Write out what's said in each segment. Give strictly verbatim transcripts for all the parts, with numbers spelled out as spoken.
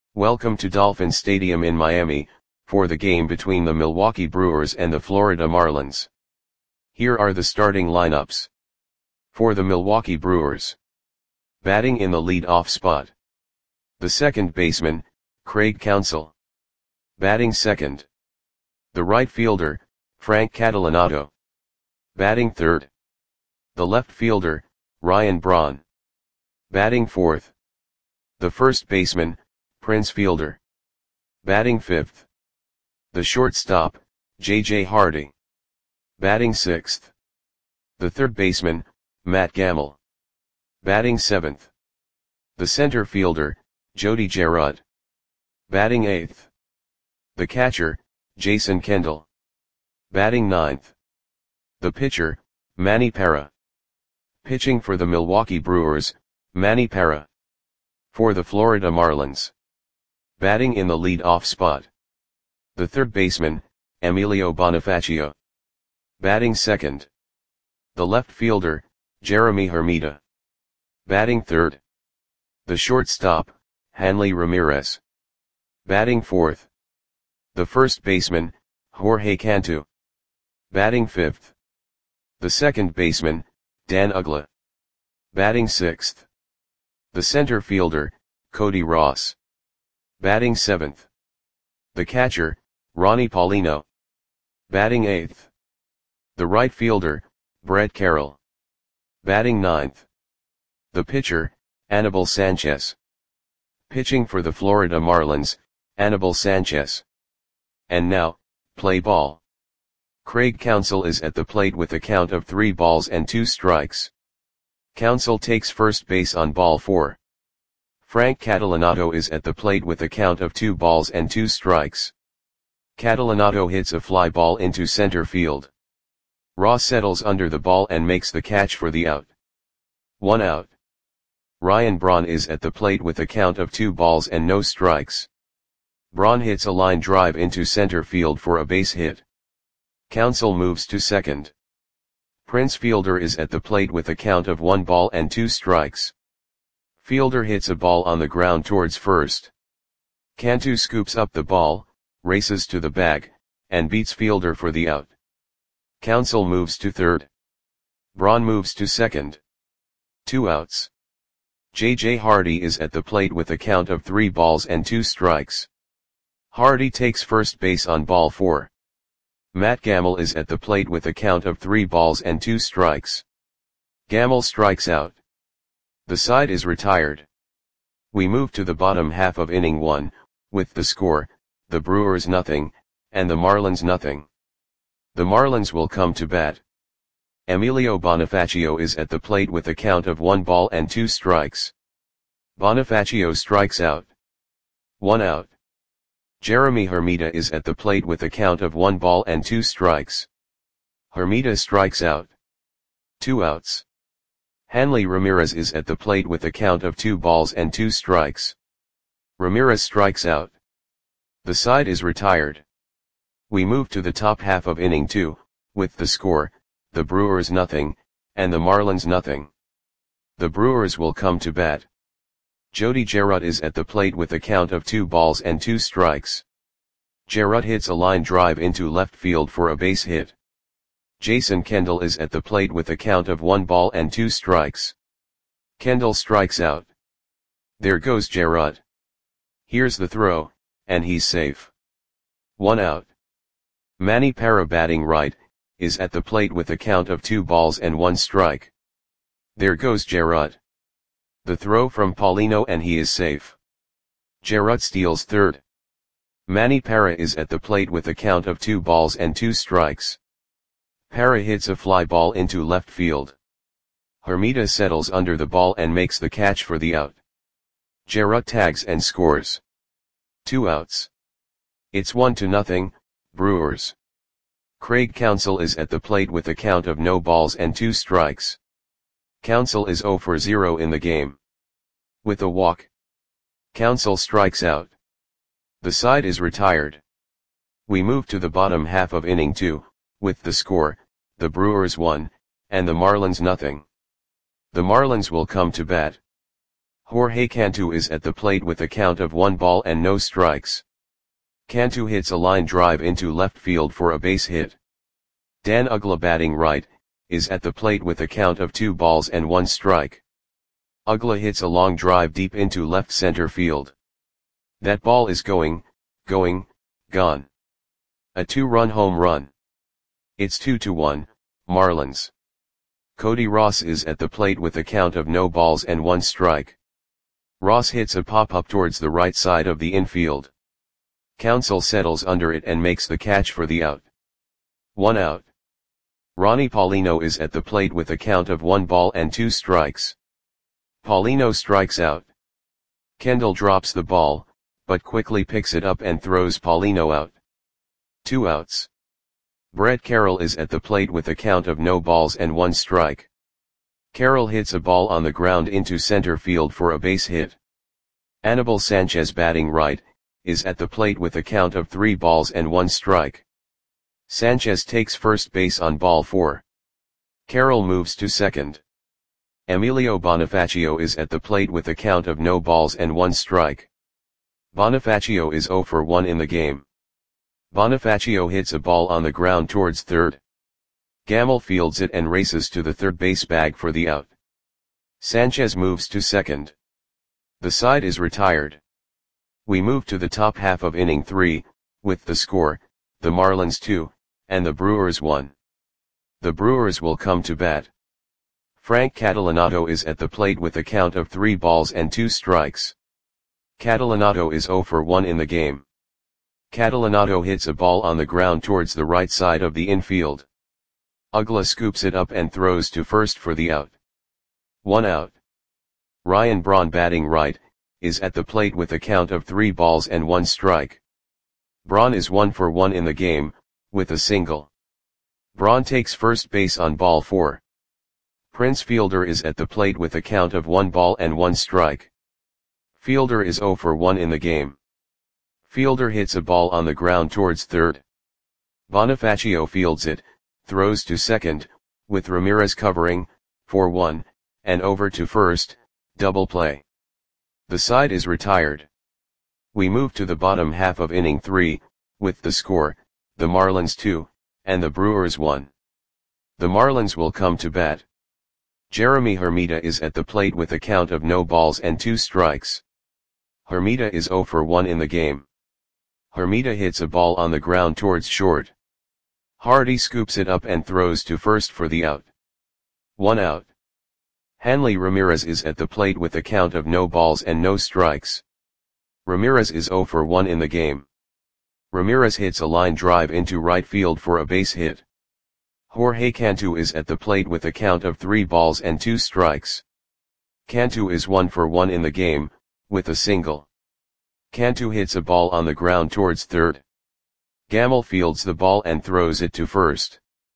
Welcome to Dolphin Stadium in Miami, for the game between the Milwaukee Brewers and the Florida Marlins. Here are the starting lineups. For the Milwaukee Brewers. Batting in the lead-off spot. The second baseman, Craig Counsell. Batting second. The right fielder, Frank Catalanotto. Batting third. The left fielder, Ryan Braun. Batting fourth. The first baseman, Prince Fielder. Batting fifth. The shortstop, J J Hardy. Batting sixth. The third baseman, Matt Gamel. Batting seventh. The center fielder, Jody Gerard. Batting eighth. The catcher, Jason Kendall. Batting ninth. The pitcher, Manny Parra. Pitching for the Milwaukee Brewers, Manny Parra. For the Florida Marlins. Batting in the lead-off spot. The third baseman, Emilio Bonifacio. Batting second. The left fielder, Jeremy Hermida. Batting third. The shortstop, Hanley Ramirez. Batting fourth. The first baseman, Jorge Cantu. Batting fifth. The second baseman, Dan Uggla. Batting sixth. The center fielder, Cody Ross. Batting seventh. The catcher, Ronnie Paulino. Batting eighth. The right fielder, Brett Carroll. Batting ninth. The pitcher, Anibal Sanchez. Pitching for the Florida Marlins, Anibal Sanchez. And now, play ball. Craig Counsell is at the plate with a count of three balls and two strikes. Counsell takes first base on ball four. Frank Catalanotto is at the plate with a count of two balls and two strikes. Catalanotto hits a fly ball into center field. Ross settles under the ball and makes the catch for the out. One out. Ryan Braun is at the plate with a count of two balls and no strikes. Braun hits a line drive into center field for a base hit. Counsell moves to second. Prince Fielder is at the plate with a count of one ball and two strikes. Fielder hits a ball on the ground towards first. Cantu scoops up the ball, races to the bag, and beats Fielder for the out. Counsell moves to third. Braun moves to second. Two outs. J J Hardy is at the plate with a count of three balls and two strikes. Hardy takes first base on ball four. Matt Gamel is at the plate with a count of three balls and two strikes. Gamel strikes out. The side is retired. We move to the bottom half of inning one, with the score, the Brewers nothing, and the Marlins nothing. The Marlins will come to bat. Emilio Bonifacio is at the plate with a count of one ball and two strikes. Bonifacio strikes out. One out. Jeremy Hermida is at the plate with a count of one ball and two strikes. Hermida strikes out. Two outs. Hanley Ramirez is at the plate with a count of two balls and two strikes. Ramirez strikes out. The side is retired. We move to the top half of inning two, with the score, the Brewers nothing, and the Marlins nothing. The Brewers will come to bat. Jody Gerard is at the plate with a count of two balls and two strikes. Gerard hits a line drive into left field for a base hit. Jason Kendall is at the plate with a count of one ball and two strikes. Kendall strikes out. There goes Gerard. Here's the throw, and he's safe. One out. Manny Parra, batting right, is at the plate with a count of two balls and one strike. There goes Gerard. The throw from Paulino, and he is safe. Gerard steals third. Manny Parra is at the plate with a count of two balls and two strikes. Parra hits a fly ball into left field. Hermida settles under the ball and makes the catch for the out. Gerard tags and scores. Two outs. It's one to nothing, Brewers. Craig Counsell is at the plate with a count of no balls and two strikes. Counsell is zero for zero in the game. With a walk. Counsell strikes out. The side is retired. We move to the bottom half of inning two, with the score, the Brewers one, and the Marlins nothing. The Marlins will come to bat. Jorge Cantu is at the plate with a count of one ball and no strikes. Cantu hits a line drive into left field for a base hit. Dan Uggla, batting right, is at the plate with a count of two balls and one strike. Uggla hits a long drive deep into left center field. That ball is going, going, gone. A two-run home run. It's two to one, Marlins. Cody Ross is at the plate with a count of no balls and one strike. Ross hits a pop-up towards the right side of the infield. Counsell settles under it and makes the catch for the out. One out. Ronnie Paulino is at the plate with a count of one ball and two strikes. Paulino strikes out. Kendall drops the ball, but quickly picks it up and throws Paulino out. Two outs. Brett Carroll is at the plate with a count of no balls and one strike. Carroll hits a ball on the ground into center field for a base hit. Anibal Sanchez, batting right, is at the plate with a count of three balls and one strike. Sanchez takes first base on ball four. Carroll moves to second. Emilio Bonifacio is at the plate with a count of no balls and one strike. Bonifacio is zero for one in the game. Bonifacio hits a ball on the ground towards third. Gamel fields it and races to the third base bag for the out. Sanchez moves to second. The side is retired. We move to the top half of inning three, with the score, the Marlins two, and the Brewers one. The Brewers will come to bat. Frank Catalanotto is at the plate with a count of three balls and two strikes. Catalanotto is zero for one in the game. Catalanotto hits a ball on the ground towards the right side of the infield. Uggla scoops it up and throws to first for the out. One out. Ryan Braun, batting right, is at the plate with a count of three balls and one strike. Braun is one for one in the game, with a single. Braun takes first base on ball four. Prince Fielder is at the plate with a count of one ball and one strike. Fielder is zero for one in the game. Fielder hits a ball on the ground towards third. Bonifacio fields it, throws to second, with Ramirez covering, for one, and over to first, double play. The side is retired. We move to the bottom half of inning three, with the score, the Marlins two, and the Brewers one. The Marlins will come to bat. Jeremy Hermida is at the plate with a count of no balls and two strikes. Hermida is zero for one in the game. Hermida hits a ball on the ground towards short. Hardy scoops it up and throws to first for the out. One out. Hanley Ramirez is at the plate with a count of no balls and no strikes. Ramirez is zero for one in the game. Ramirez hits a line drive into right field for a base hit. Jorge Cantu is at the plate with a count of three balls and two strikes. Cantu is one for one in the game, with a single. Cantu hits a ball on the ground towards third. Gamel fields the ball and throws it to first.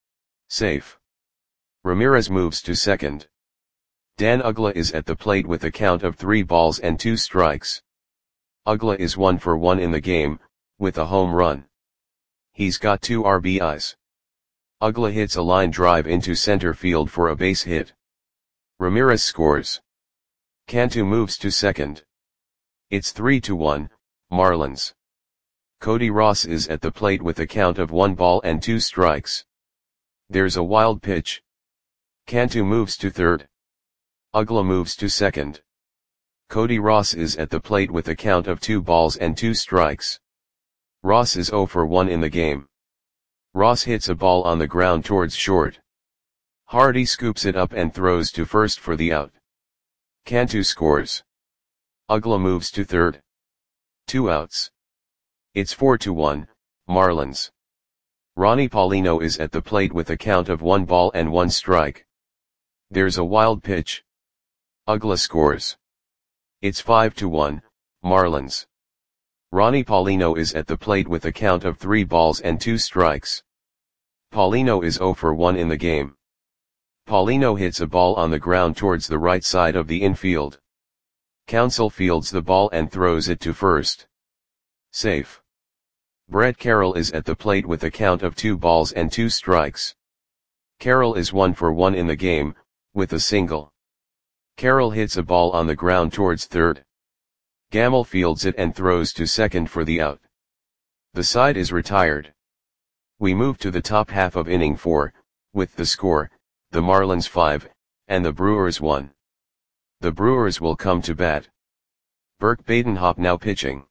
Safe. Ramirez moves to second. Dan Uggla is at the plate with a count of three balls and two strikes. Uggla is one for one in the game, with a home run. He's got two R B Is. Uggla hits a line drive into center field for a base hit. Ramirez scores. Cantu moves to second. It's three to one, Marlins. Cody Ross is at the plate with a count of one ball and two strikes. There's a wild pitch. Cantu moves to third. Uggla moves to second. Cody Ross is at the plate with a count of two balls and two strikes. Ross is zero for one in the game. Ross hits a ball on the ground towards short. Hardy scoops it up and throws to first for the out. Cantu scores. Uggla moves to third. Two outs. It's four to one, Marlins. Ronnie Paulino is at the plate with a count of one ball and one strike. There's a wild pitch. Uggla scores. It's five to one, Marlins. Ronnie Paulino is at the plate with a count of three balls and two strikes. Paulino is zero for one in the game. Paulino hits a ball on the ground towards the right side of the infield. Counsell fields the ball and throws it to first. Safe. Brett Carroll is at the plate with a count of two balls and two strikes. Carroll is one for one in the game, with a single. Carroll hits a ball on the ground towards third. Gamble fields it and throws to second for the out. The side is retired. We move to the top half of inning four, with the score, the Marlins five, and the Brewers one. The Brewers will come to bat. Burke Badenhop now pitching.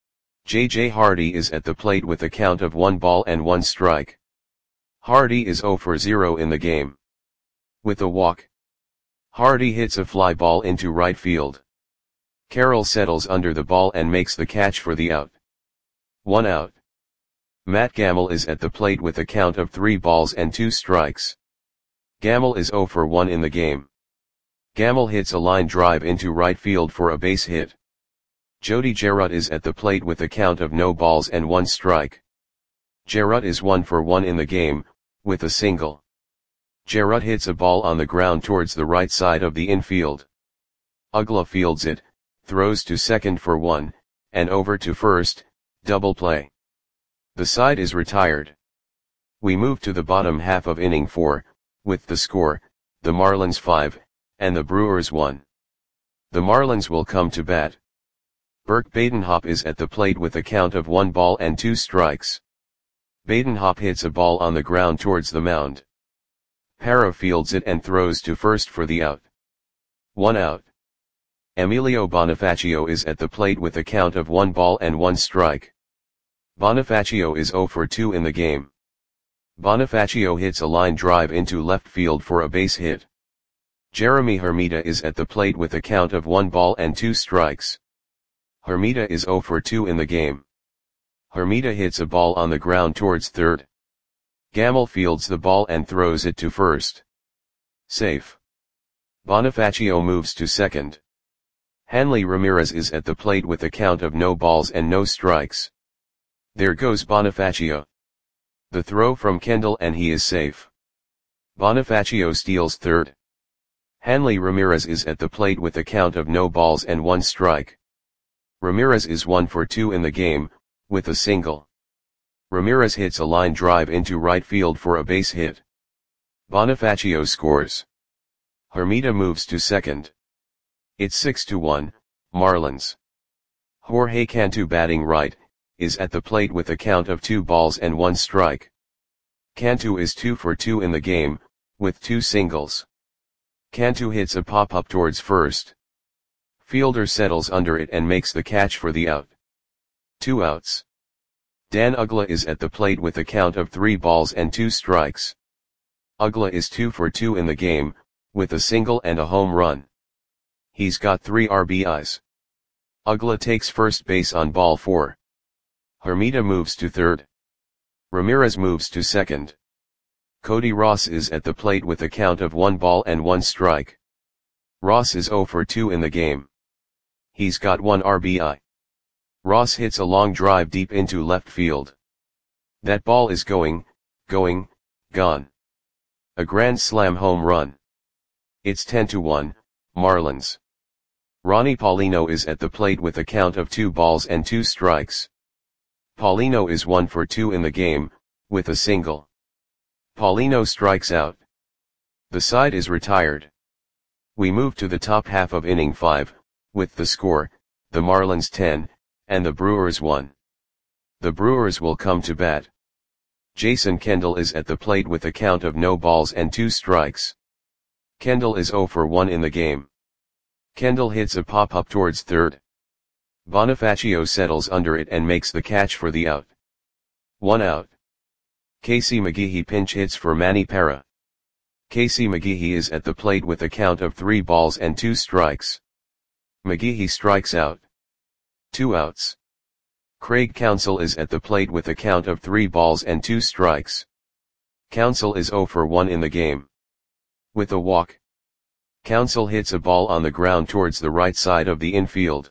J J Hardy is at the plate with a count of one ball and one strike. Hardy is zero for zero in the game. With a walk, Hardy hits a fly ball into right field. Carroll settles under the ball and makes the catch for the out. One out. Matt Gamble is at the plate with a count of three balls and two strikes. Gamble is zero for one in the game. Gamble hits a line drive into right field for a base hit. Jody Jarrett is at the plate with a count of no balls and one strike. Jarrett is one for one in the game, with a single. Jarrett hits a ball on the ground towards the right side of the infield. Uggla fields it, throws to second for one, and over to first, double play. The side is retired. We move to the bottom half of inning four, with the score, the Marlins five, and the Brewers one. The Marlins will come to bat. Burke Badenhop is at the plate with a count of one ball and two strikes. Badenhop hits a ball on the ground towards the mound. Parra fields it and throws to first for the out. One out. Emilio Bonifacio is at the plate with a count of one ball and one strike. Bonifacio is zero for two in the game. Bonifacio hits a line drive into left field for a base hit. Jeremy Hermida is at the plate with a count of one ball and two strikes. Hermida is zero for two in the game. Hermida hits a ball on the ground towards third. Gamble fields the ball and throws it to first. Safe. Bonifacio moves to second. Hanley Ramirez is at the plate with a count of no balls and no strikes. There goes Bonifacio. The throw from Kendall and he is safe. Bonifacio steals third. Hanley Ramirez is at the plate with a count of no balls and one strike. Ramirez is one for two in the game, with a single. Ramirez hits a line drive into right field for a base hit. Bonifacio scores. Hermida moves to second. It's six to one, Marlins. Jorge Cantu batting right, is at the plate with a count of two balls and one strike. Cantu is two for two in the game, with two singles. Cantu hits a pop-up towards first. Fielder settles under it and makes the catch for the out. Two outs. Dan Uggla is at the plate with a count of three balls and two strikes. Uggla is two for two in the game, with a single and a home run. He's got three R B Is. Uggla takes first base on ball four. Hermida moves to third. Ramirez moves to second. Cody Ross is at the plate with a count of one ball and one strike. Ross is zero for two in the game. He's got one R B I. Ross hits a long drive deep into left field. That ball is going, going, gone. A grand slam home run. It's ten to one, Marlins. Ronnie Paulino is at the plate with a count of two balls and two strikes. Paulino is one for two in the game, with a single. Paulino strikes out. The side is retired. We move to the top half of inning five, with the score, the Marlins ten, and the Brewers one. The Brewers will come to bat. Jason Kendall is at the plate with a count of no balls and two strikes. Kendall is zero for one in the game. Kendall hits a pop-up towards third. Bonifacio settles under it and makes the catch for the out. One out. Casey McGehee pinch hits for Manny Parra. Casey McGehee is at the plate with a count of three balls and two strikes. McGehee strikes out. Two outs. Craig Counsell is at the plate with a count of three balls and two strikes. Counsell is zero for one in the game. With a walk, Counsell hits a ball on the ground towards the right side of the infield.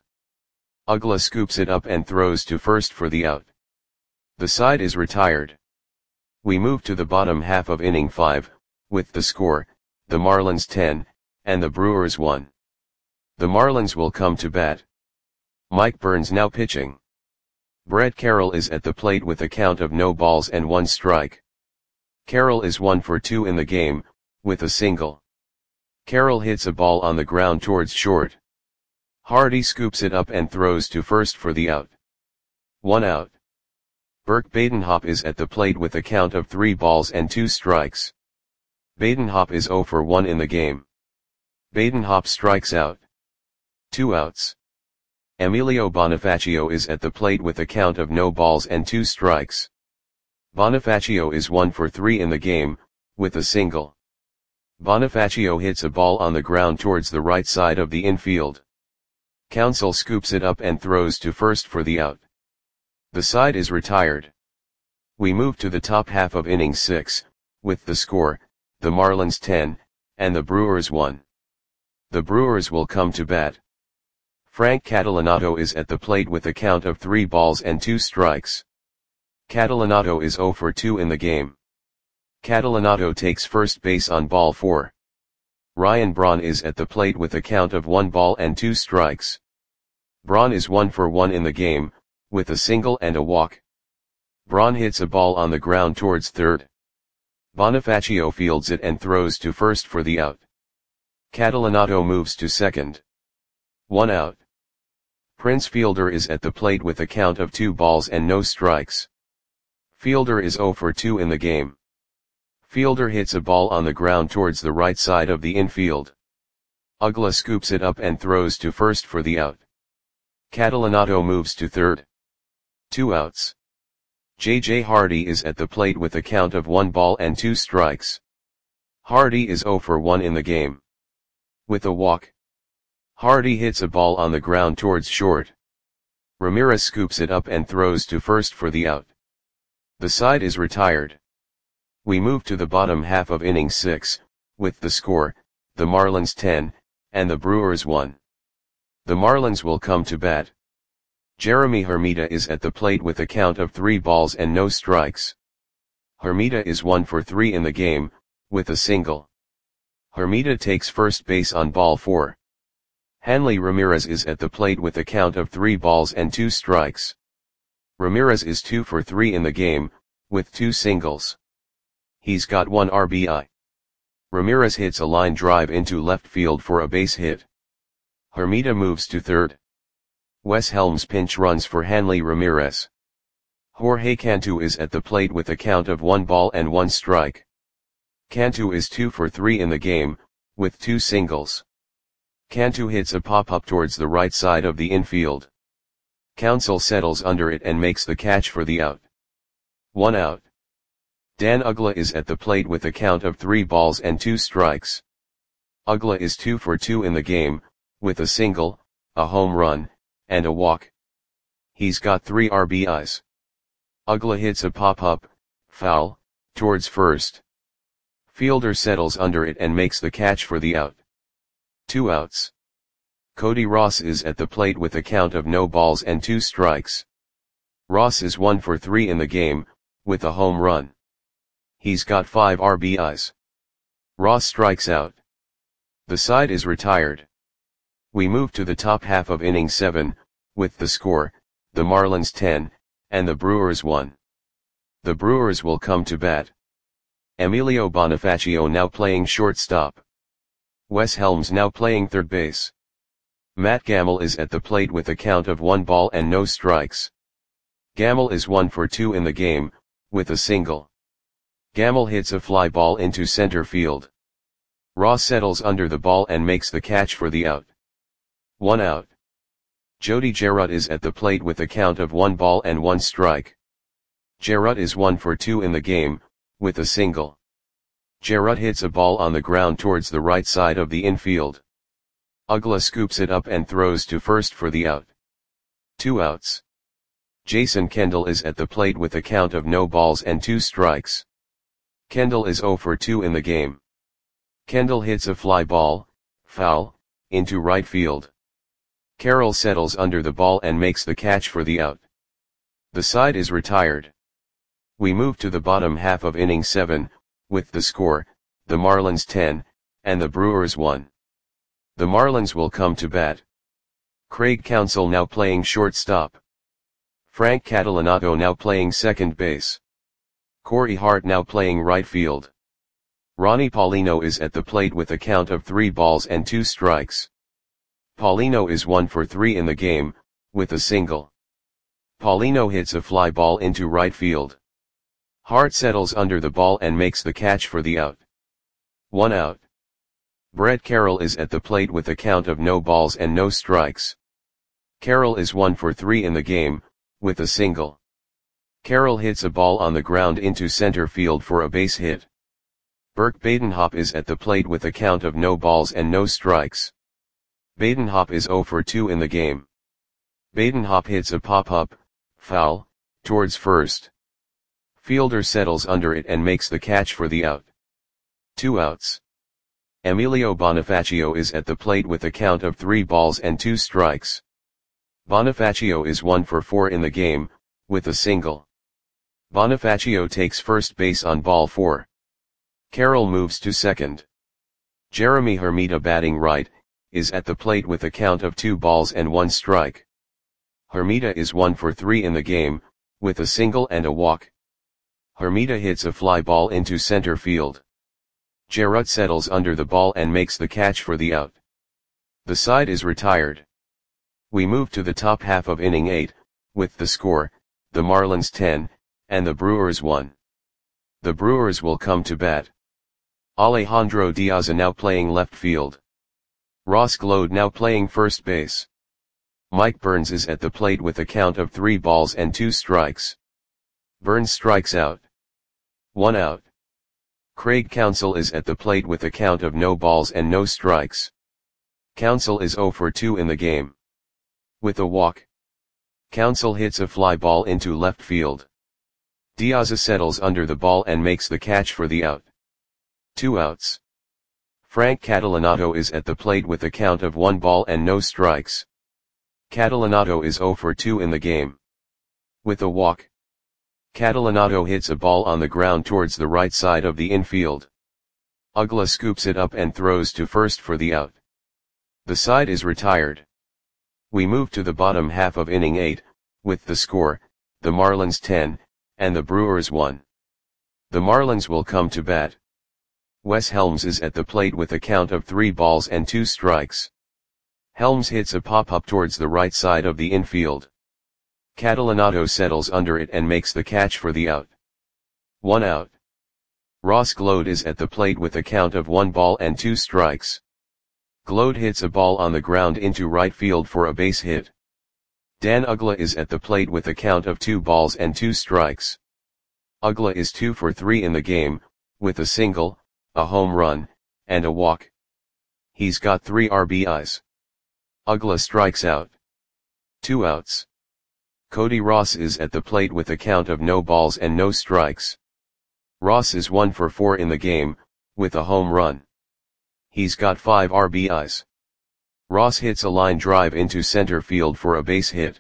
Uggla scoops it up and throws to first for the out. The side is retired. We move to the bottom half of inning five, with the score, the Marlins ten, and the Brewers one. The Marlins will come to bat. Mike Burns now pitching. Brett Carroll is at the plate with a count of no balls and one strike. Carroll is one for two in the game, with a single. Carroll hits a ball on the ground towards short. Hardy scoops it up and throws to first for the out. One out. Burke Badenhop is at the plate with a count of three balls and two strikes. Badenhop is zero for one in the game. Badenhop strikes out. Two outs. Emilio Bonifacio is at the plate with a count of no balls and two strikes. Bonifacio is one for three in the game, with a single. Bonifacio hits a ball on the ground towards the right side of the infield. Counsell scoops it up and throws to first for the out. The side is retired. We move to the top half of inning six, with the score, the Marlins ten, and the Brewers one. The Brewers will come to bat. Frank Catalanotto is at the plate with a count of three balls and two strikes. Catalanotto is zero for two in the game. Catalanotto takes first base on ball four. Ryan Braun is at the plate with a count of one ball and two strikes. Braun is one for one in the game, with a single and a walk. Braun hits a ball on the ground towards third. Bonifacio fields it and throws to first for the out. Catalanotto moves to second. One out. Prince Fielder is at the plate with a count of two balls and no strikes. Fielder is zero for two in the game. Fielder hits a ball on the ground towards the right side of the infield. Uggla scoops it up and throws to first for the out. Catalanotto moves to third. Two outs. J J Hardy is at the plate with a count of one ball and two strikes. Hardy is zero for one in the game. With a walk. Hardy hits a ball on the ground towards short. Ramirez scoops it up and throws to first for the out. The side is retired. We move to the bottom half of inning six, with the score, the Marlins ten, and the Brewers one. The Marlins will come to bat. Jeremy Hermida is at the plate with a count of three balls and no strikes. Hermida is one for three in the game, with a single. Hermida takes first base on ball four. Hanley Ramirez is at the plate with a count of three balls and two strikes. Ramirez is two for three in the game, with two singles. He's got one R B I. Ramirez hits a line drive into left field for a base hit. Hermida moves to third. Wes Helms pinch runs for Hanley Ramirez. Jorge Cantu is at the plate with a count of one ball and one strike. Cantu is two for three in the game, with two singles. Cantu hits a pop-up towards the right side of the infield. Counsell settles under it and makes the catch for the out. One out. Dan Uggla is at the plate with a count of three balls and two strikes. Uggla is two for two in the game, with a single, a home run, and a walk. He's got three R B Is. Uggla hits a pop-up, foul, towards first. Fielder settles under it and makes the catch for the out. Two outs. Cody Ross is at the plate with a count of no balls and two strikes. Ross is one for three in the game, with a home run. He's got five R B Is. Ross strikes out. The side is retired. We move to the top half of inning seven, with the score, the Marlins ten, and the Brewers one. The Brewers will come to bat. Emilio Bonifacio now playing shortstop. Wes Helms now playing third base. Matt Gamble is at the plate with a count of one ball and no strikes. Gamble is one for two in the game, with a single. Gamble hits a fly ball into center field. Ross settles under the ball and makes the catch for the out. One out. Jody Gerut is at the plate with a count of one ball and one strike. Gerut is one for two in the game, with a single. Gerut hits a ball on the ground towards the right side of the infield. Uggla scoops it up and throws to first for the out. Two outs. Jason Kendall is at the plate with a count of no balls and two strikes. Kendall is zero for two in the game. Kendall hits a fly ball, foul, into right field. Carroll settles under the ball and makes the catch for the out. The side is retired. We move to the bottom half of inning seven, with the score, the Marlins ten, and the Brewers one. The Marlins will come to bat. Craig Counsell now playing shortstop. Frank Catalanotto now playing second base. Corey Hart now playing right field. Ronnie Paulino is at the plate with a count of three balls and two strikes. Paulino is one for three in the game, with a single. Paulino hits a fly ball into right field. Hart settles under the ball and makes the catch for the out. One out. Brett Carroll is at the plate with a count of no balls and no strikes. Carroll is one for three in the game, with a single. Carroll hits a ball on the ground into center field for a base hit. Burke Badenhop is at the plate with a count of no balls and no strikes. Badenhop is zero for two in the game. Badenhop hits a pop-up, foul, towards first. Fielder settles under it and makes the catch for the out. Two outs. Emilio Bonifacio is at the plate with a count of three balls and two strikes. Bonifacio is one for four in the game, with a single. Bonifacio takes first base on ball four. Carroll moves to second. Jeremy Hermida, batting right, is at the plate with a count of two balls and one strike. Hermida is one for three in the game, with a single and a walk. Hermida hits a fly ball into center field. Jarrett settles under the ball and makes the catch for the out. The side is retired. We move to the top half of inning eight, with the score, the Marlins ten, and the Brewers one. The Brewers will come to bat. Alejandro Diaz now playing left field. Ross Glode now playing first base. Mike Burns is at the plate with a count of three balls and two strikes. Burns strikes out. One out. Craig Counsell is at the plate with a count of no balls and no strikes. Counsell is zero for two in the game. With a walk. Counsell hits a fly ball into left field. Diaz settles under the ball and makes the catch for the out. Two outs. Frank Catalanato is at the plate with a count of one ball and no strikes. Catalanato is zero for two in the game. With a walk. Catalanato hits a ball on the ground towards the right side of the infield. Ugla scoops it up and throws to first for the out. The side is retired. We move to the bottom half of inning eight, with the score, the Marlins ten, and the Brewers one. The Marlins will come to bat. Wes Helms is at the plate with a count of three balls and two strikes. Helms hits a pop-up towards the right side of the infield. Catalanato settles under it and makes the catch for the out. One out. Ross Glode is at the plate with a count of one ball and two strikes. Glode hits a ball on the ground into right field for a base hit. Dan Ugla is at the plate with a count of two balls and two strikes. Ugla is two for three in the game, with a single, a home run, and a walk. He's got three R B Is. Ugla strikes out. Two outs. Cody Ross is at the plate with a count of no balls and no strikes. Ross is one for four in the game, with a home run. He's got five R B Is. Ross hits a line drive into center field for a base hit.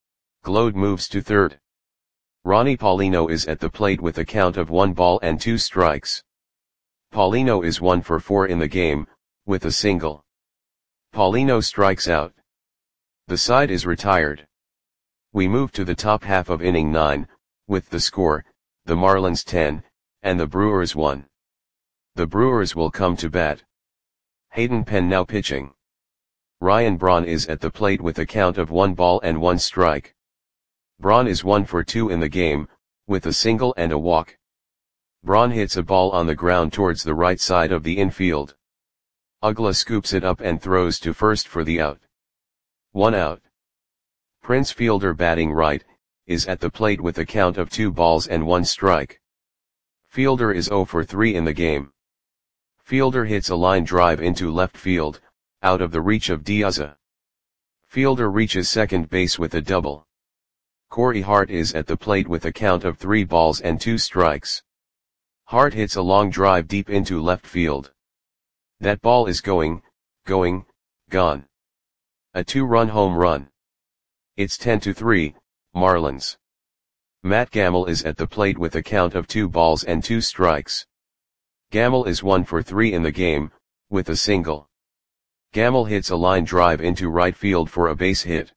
Glode moves to third. Ronnie Paulino is at the plate with a count of one ball and two strikes. Paulino is one for four in the game, with a single. Paulino strikes out. The side is retired. We move to the top half of inning nine, with the score, the Marlins ten, and the Brewers one. The Brewers will come to bat. Hayden Penn now pitching. Ryan Braun is at the plate with a count of one ball and one strike. Braun is one for two in the game, with a single and a walk. Braun hits a ball on the ground towards the right side of the infield. Ugla scoops it up and throws to first for the out. One out. Prince Fielder, batting right, is at the plate with a count of two balls and one strike. Fielder is zero for three in the game. Fielder hits a line drive into left field, out of the reach of Diaz. Fielder reaches second base with a double. Corey Hart is at the plate with a count of three balls and two strikes. Hart hits a long drive deep into left field. That ball is going, going, gone. A two-run home run. It's ten to three, Marlins. Matt Gamble is at the plate with a count of two balls and two strikes. Gamble is one for three in the game, with a single. Gamble hits a line drive into right field for a base hit.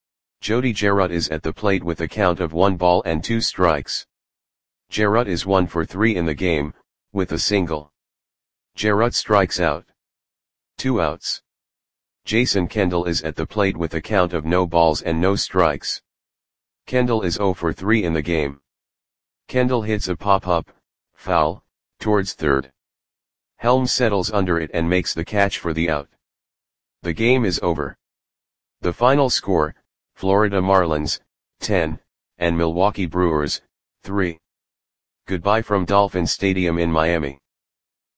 Jody Jarrett is at the plate with a count of one ball and two strikes. Jarrett is one for three in the game, with a single. Jarrett strikes out. Two outs. Jason Kendall is at the plate with a count of no balls and no strikes. Kendall is zero for three in the game. Kendall hits a pop-up, foul, towards third. Helms settles under it and makes the catch for the out. The game is over. The final score, Florida Marlins, ten, and Milwaukee Brewers, three. Goodbye from Dolphin Stadium in Miami.